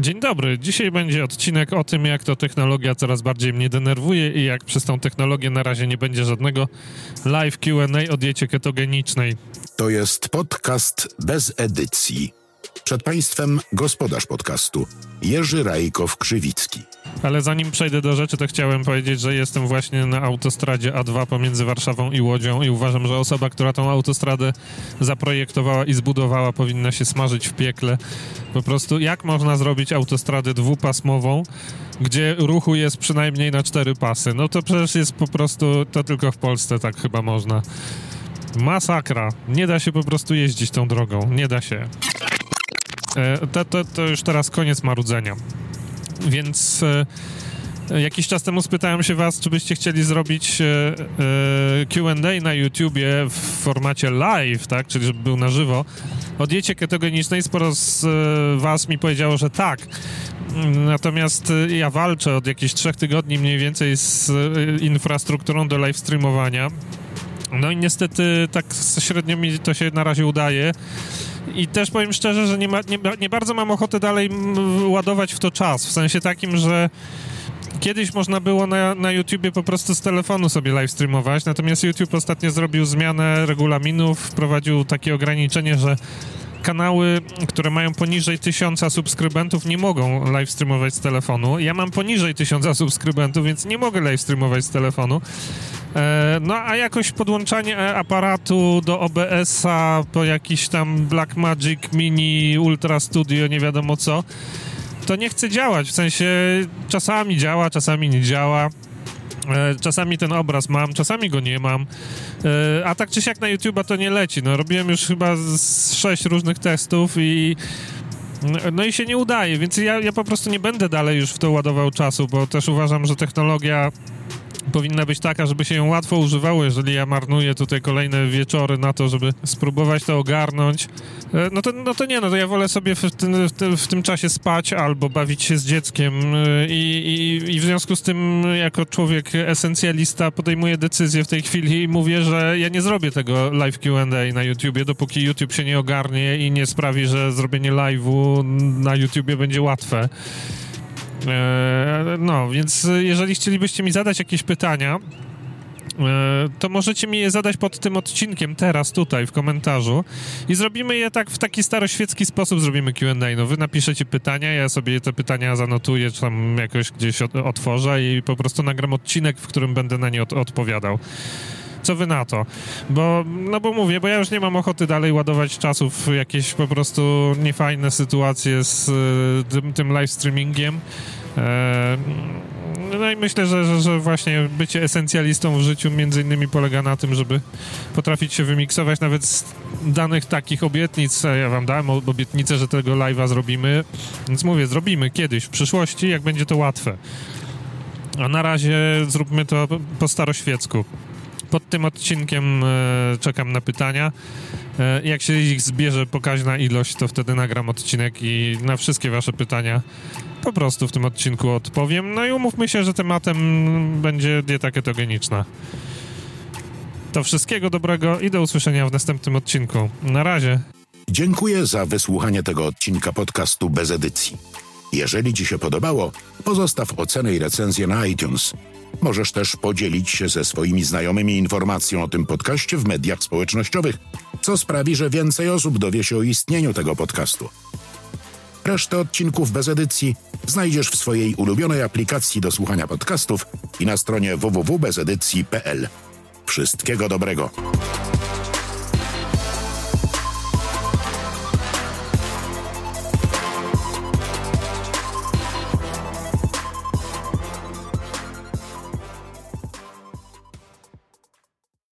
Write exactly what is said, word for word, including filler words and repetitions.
Dzień dobry. Dzisiaj będzie odcinek o tym, jak to technologia coraz bardziej mnie denerwuje i jak przez tą technologię na razie nie będzie żadnego live Q and A o diecie ketogenicznej. To jest podcast bez edycji. Przed Państwem gospodarz podcastu Jerzy Rajkow-Krzywicki. Ale zanim przejdę do rzeczy, to chciałem powiedzieć, że jestem właśnie na autostradzie A dwa pomiędzy Warszawą i Łodzią i uważam, że osoba, która tą autostradę zaprojektowała i zbudowała, powinna się smażyć w piekle. Po prostu jak można zrobić autostradę dwupasmową, gdzie ruchu jest przynajmniej na cztery pasy? No to przecież jest po prostu, to tylko w Polsce tak chyba można. Masakra. Nie da się po prostu jeździć tą drogą. Nie da się. E, to, to, to już teraz koniec marudzenia. Więc e, jakiś czas temu spytałem się was, czy byście chcieli zrobić e, e, Q and A na YouTubie w formacie live, tak? Czyli żeby był na żywo. O diecie ketogenicznej sporo z e, was mi powiedziało, że tak. Natomiast e, ja walczę od jakichś trzech tygodni mniej więcej z e, infrastrukturą do live streamowania. No i niestety tak średnio mi to się na razie udaje. I też powiem szczerze, że nie, ma, nie, nie bardzo mam ochotę dalej ładować w to czas. W sensie takim, że kiedyś można było na, na YouTubie po prostu z telefonu sobie live streamować, natomiast YouTube ostatnio zrobił zmianę regulaminów, wprowadził takie ograniczenie, że kanały, które mają poniżej tysiąca subskrybentów, nie mogą live streamować z telefonu. Ja mam poniżej tysiąca subskrybentów, więc nie mogę live streamować z telefonu. E, no a jakoś podłączanie aparatu do O B S-a po jakiś tam Blackmagic Mini Ultra Studio, nie wiadomo co, to nie chce działać. W sensie czasami działa, czasami nie działa. Czasami ten obraz mam, czasami go nie mam, a tak czy siak na YouTube'a to nie leci. No, robiłem już chyba z sześć różnych testów i no i się nie udaje, więc ja, ja po prostu nie będę dalej już w to ładował czasu, bo też uważam, że technologia powinna być taka, żeby się ją łatwo używało. Jeżeli ja marnuję tutaj kolejne wieczory na to, żeby spróbować to ogarnąć, no to, no to nie, no to ja wolę sobie w tym, w tym, w tym czasie spać albo bawić się z dzieckiem i, i, i w związku z tym jako człowiek esencjalista podejmuję decyzję w tej chwili i mówię, że ja nie zrobię tego live Q and A na YouTubie, dopóki YouTube się nie ogarnie i nie sprawi, że zrobienie live'u na YouTubie będzie łatwe. No, więc jeżeli chcielibyście mi zadać jakieś pytania, to możecie mi je zadać pod tym odcinkiem teraz, tutaj, w komentarzu i zrobimy je tak w taki staroświecki sposób, zrobimy Q and A. No, wy napiszecie pytania, ja sobie te pytania zanotuję, czy tam jakoś gdzieś otworzę i po prostu nagram odcinek, w którym będę na nie od- odpowiadał. Co wy na to? Bo, no bo mówię, bo ja już nie mam ochoty dalej ładować czasu w jakieś po prostu niefajne sytuacje z y, tym, tym live streamingiem. E, no i myślę, że, że, że właśnie bycie esencjalistą w życiu między innymi polega na tym, żeby potrafić się wymiksować nawet z danych takich obietnic. Ja wam dałem obietnicę, że tego live'a zrobimy, więc mówię, zrobimy kiedyś, w przyszłości, jak będzie to łatwe. A na razie zróbmy to po staroświecku. Pod tym odcinkiem e, czekam na pytania. E, jak się ich zbierze pokaźna ilość, to wtedy nagram odcinek i na wszystkie wasze pytania po prostu w tym odcinku odpowiem. No i umówmy się, że tematem będzie dieta ketogeniczna. To wszystkiego dobrego i do usłyszenia w następnym odcinku. Na razie. Dziękuję za wysłuchanie tego odcinka podcastu bez edycji. Jeżeli ci się podobało, pozostaw ocenę i recenzję na iTunes. Możesz też podzielić się ze swoimi znajomymi informacją o tym podcaście w mediach społecznościowych, co sprawi, że więcej osób dowie się o istnieniu tego podcastu. Resztę odcinków bez edycji znajdziesz w swojej ulubionej aplikacji do słuchania podcastów i na stronie w w w kropka bez edycji kropka p l. Wszystkiego dobrego!